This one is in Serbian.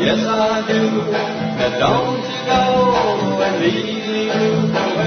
Yes, I do. Now don't you go and leave me blue.